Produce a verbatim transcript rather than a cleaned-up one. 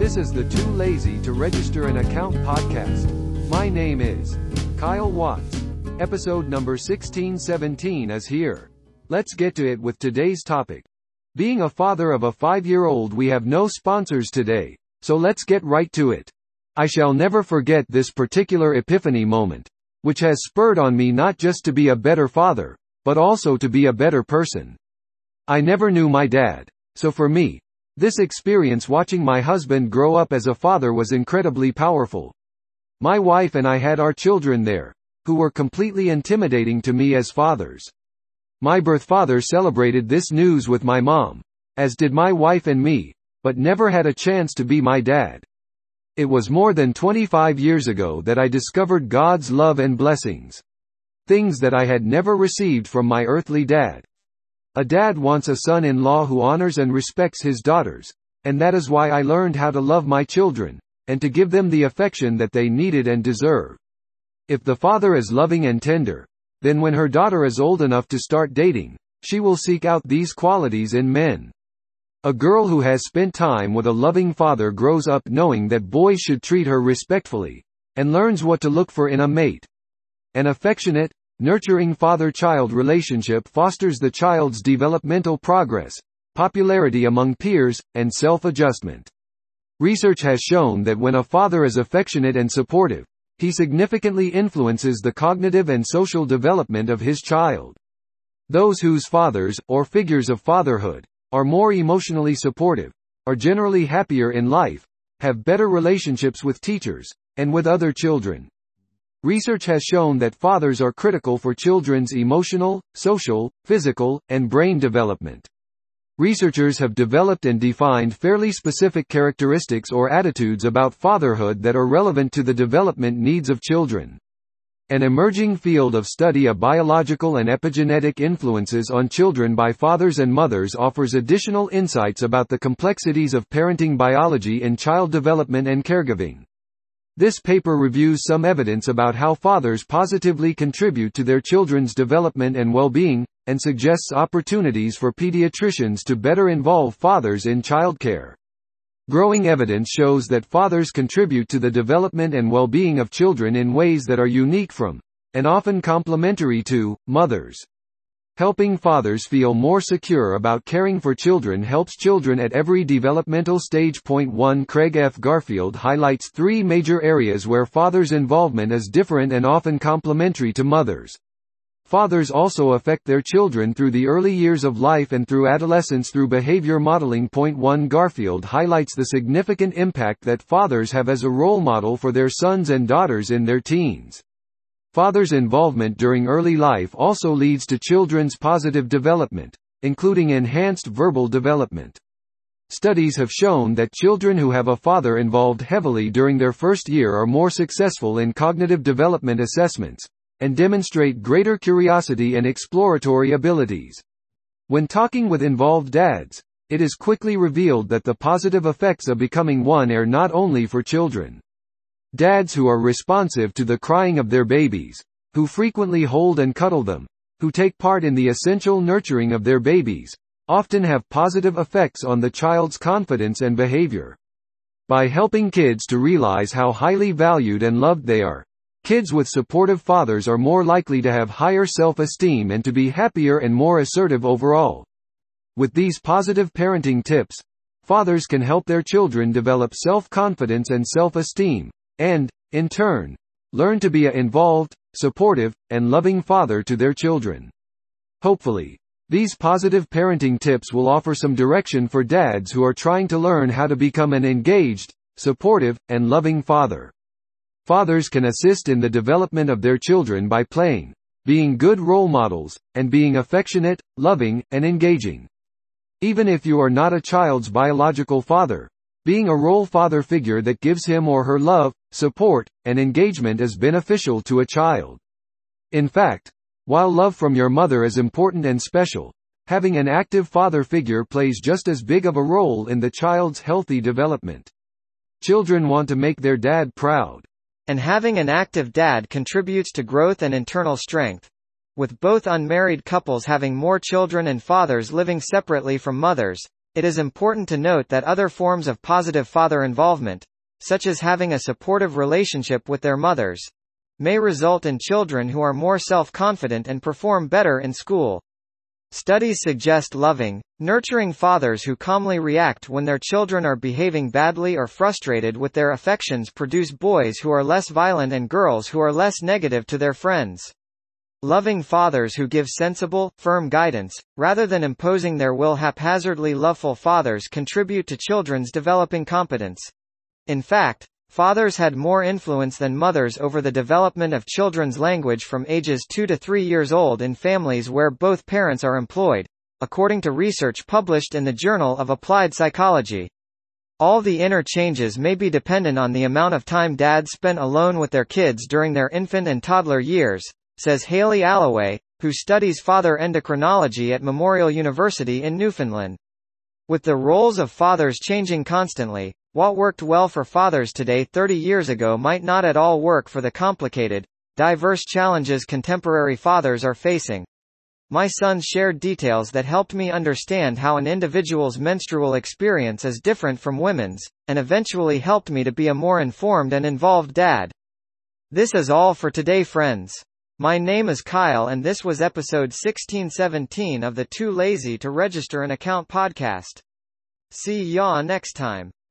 This is the Too Lazy to Register an Account podcast. My name is Kyle Watts. Episode number sixteen seventeen is here. Let's get to it with today's topic. Being a father of a five-year-old, we have no sponsors today, so let's get right to it. I shall never forget this particular epiphany moment, which has spurred on me not just to be a better father, but also to be a better person. I never knew my dad, so for me, this experience watching my husband grow up as a father was incredibly powerful. My wife and I had our children there, who were completely intimidating to me as fathers. My birth father celebrated this news with my mom, as did my wife and me, but never had a chance to be my dad. It was more than twenty-five years ago that I discovered God's love and blessings. Things that I had never received from my earthly dad. A dad wants a son-in-law who honors and respects his daughters, and that is why I learned how to love my children, and to give them the affection that they needed and deserve. If the father is loving and tender, then when her daughter is old enough to start dating, she will seek out these qualities in men. A girl who has spent time with a loving father grows up knowing that boys should treat her respectfully, and learns what to look for in a mate. An affectionate, nurturing father-child relationship fosters the child's developmental progress, popularity among peers, and self-adjustment. Research has shown that when a father is affectionate and supportive, he significantly influences the cognitive and social development of his child. Those whose fathers, or figures of fatherhood, are more emotionally supportive, are generally happier in life, have better relationships with teachers, and with other children. Research has shown that fathers are critical for children's emotional, social, physical, and brain development. Researchers have developed and defined fairly specific characteristics or attitudes about fatherhood that are relevant to the development needs of children. An emerging field of study of biological and epigenetic influences on children by fathers and mothers offers additional insights about the complexities of parenting biology in child development and caregiving. This paper reviews some evidence about how fathers positively contribute to their children's development and well-being, and suggests opportunities for pediatricians to better involve fathers in childcare. Growing evidence shows that fathers contribute to the development and well-being of children in ways that are unique from, and often complementary to, mothers. Helping fathers feel more secure about caring for children helps children at every developmental stage. Point one Craig F. Garfield highlights three major areas where fathers' involvement is different and often complementary to mothers. Fathers also affect their children through the early years of life and through adolescence through behavior modeling. Point one Garfield highlights the significant impact that fathers have as a role model for their sons and daughters in their teens. Fathers' involvement during early life also leads to children's positive development, including enhanced verbal development. Studies have shown that children who have a father involved heavily during their first year are more successful in cognitive development assessments, and demonstrate greater curiosity and exploratory abilities. When talking with involved dads, it is quickly revealed that the positive effects of becoming one are not only for children. Dads who are responsive to the crying of their babies, who frequently hold and cuddle them, who take part in the essential nurturing of their babies, often have positive effects on the child's confidence and behavior. By helping kids to realize how highly valued and loved they are, kids with supportive fathers are more likely to have higher self-esteem and to be happier and more assertive overall. With these positive parenting tips, fathers can help their children develop self-confidence and self-esteem, and, in turn, learn to be a involved, supportive, and loving father to their children. Hopefully, these positive parenting tips will offer some direction for dads who are trying to learn how to become an engaged, supportive, and loving father. Fathers can assist in the development of their children by playing, being good role models, and being affectionate, loving, and engaging. Even if you are not a child's biological father, being a role father figure that gives him or her love, support, and engagement is beneficial to a child. In fact, while love from your mother is important and special, having an active father figure plays just as big of a role in the child's healthy development. Children want to make their dad proud. And having an active dad contributes to growth and internal strength. With both unmarried couples having more children and fathers living separately from mothers, It is important to note that other forms of positive father involvement, such as having a supportive relationship with their mothers, may result in children who are more self-confident and perform better in school. Studies suggest loving, nurturing fathers who calmly react when their children are behaving badly or frustrated with their affections produce boys who are less violent and girls who are less negative to their friends. Loving fathers who give sensible, firm guidance, rather than imposing their will haphazardly loveful fathers contribute to children's developing competence. In fact, fathers had more influence than mothers over the development of children's language from ages two to three years old in families where both parents are employed, according to research published in the Journal of Applied Psychology. All the inner changes may be dependent on the amount of time dads spent alone with their kids during their infant and toddler years, says Hayley Alloway, who studies father endocrinology at Memorial University in Newfoundland. With the roles of fathers changing constantly, what worked well for fathers today thirty years ago might not at all work for the complicated, diverse challenges contemporary fathers are facing. My sons shared details that helped me understand how an individual's menstrual experience is different from women's, and eventually helped me to be a more informed and involved dad. This is all for today, friends. My name is Kyle and this was episode sixteen seventeen of the Too Lazy to Register an Account podcast. See ya next time.